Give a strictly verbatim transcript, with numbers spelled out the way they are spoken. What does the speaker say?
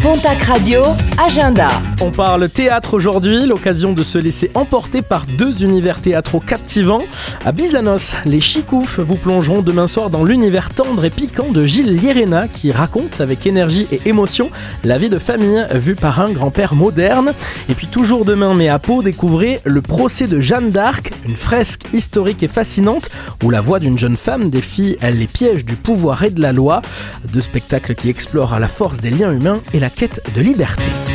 Pontac Radio, agenda. On parle théâtre aujourd'hui, l'occasion de se laisser emporter par deux univers théâtraux captivants. À Bizanos, les Chicoufs vous plongeront demain soir dans l'univers tendre et piquant de Gilles Lierena qui raconte avec énergie et émotion la vie de famille vue par un grand-père moderne. Et puis toujours demain, mais à Pau, découvrez le procès de Jeanne d'Arc, une fresque historique et fascinante où la voix d'une jeune femme défie les pièges du pouvoir et de la loi. Deux spectacles qui explorent à la force des liens humains et la quête de liberté.